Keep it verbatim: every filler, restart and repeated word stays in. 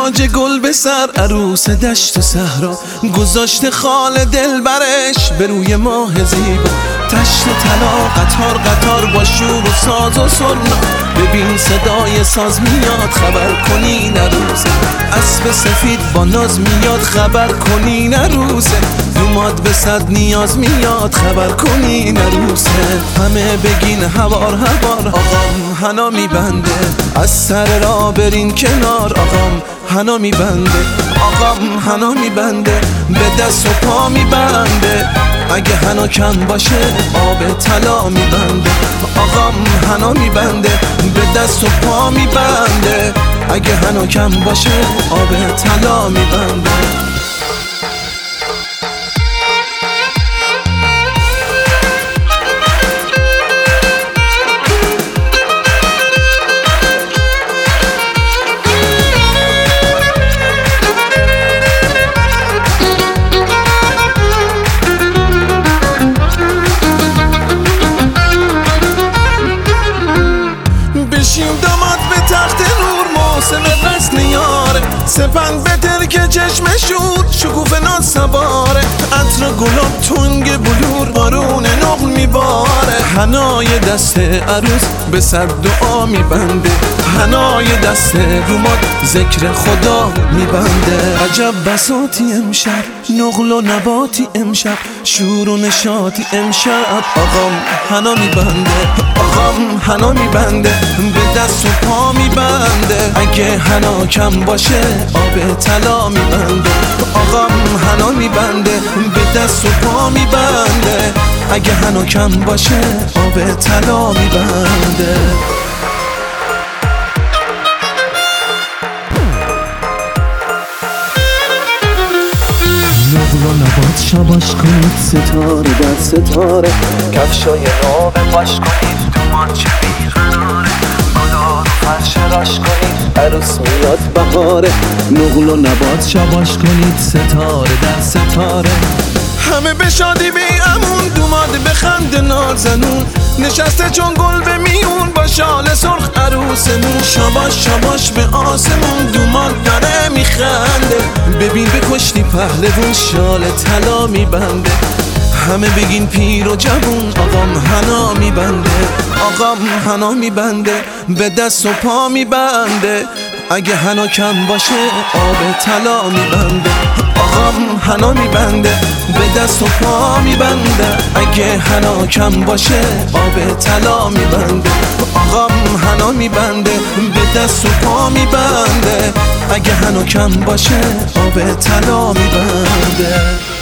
تاج گل به سر، عروس دشت و صحرا گذاشته خال دلبرش به روی ماه زیبا. تشت طلا قطار قطار با شور و ساز و سرنا، ببین صدای ساز میاد خبر کنین عروسه. اسب سفید با ناز میاد خبر کنین عروسه. دوماد به صد نیاز میاد خبر کنین عروسه. همه بگین هوار هوار، آقام حنا میبنده. از سر را برین کنار، آقام حنا میبنده. آقام حنا میبنده، به دست و پا میبنده. اگه حنا کم باشه آب طلا میبنده. آقام حنا میبنده، به دست و پا میبنده. اگه حنا کم باشه آب طلا میبنده. بشیم داماد به تخت نور، موسم فصل یاره. سپند به ترک چشم شور، شکوفه ناز سواره. عطر گلاب تنگ بلور، بارون نقل میباره. حنای دست عروس به صد دعا میبنده. حنای دست روماد ذکر خدا میبنده. عجب بساطی امشب، نقل و نباتی امشب، شور و نشاطی امشب. آقام حنا میبنده، آقام حنا میبنده، به دست و پا میبنده. اگه حنا کم باشه آب طلا میبنده. آقام حنا میبنده، به دست و پا میبنده. اگه حنا کم باشه آب طلا میبنده. نقل و نبات شباش کنید ستاره در ستاره. کفشای نو پاش کنید، دوماد چه بیقراره. گلار و فرش راش کنید، عروس میاد بهاره. نقل و نبات شباش کنید ستاره در ستاره. همه به شادی بی امون، دوماد بخند نازنون. نشسته چون گل به میون، با شال سرخ عروس نون. شباش شباش به آسمون، دوماد داره میخنده. ببین به کشتی پهلوون، شال طلا میبنده. همه بگین پیر و جوون، آقام حنا میبنده. آقام حنا میبنده، به دست و پا میبنده. اگه حنا کم باشه آب طلا میبنده. آقام حنا میبنده، به دست و پا میبنده. اگه حنا کم باشه آب طلا میبنده. آقام حنا میبنده، به دست و پا میبنده. اگه حنا کم باشه آب طلا میبنده.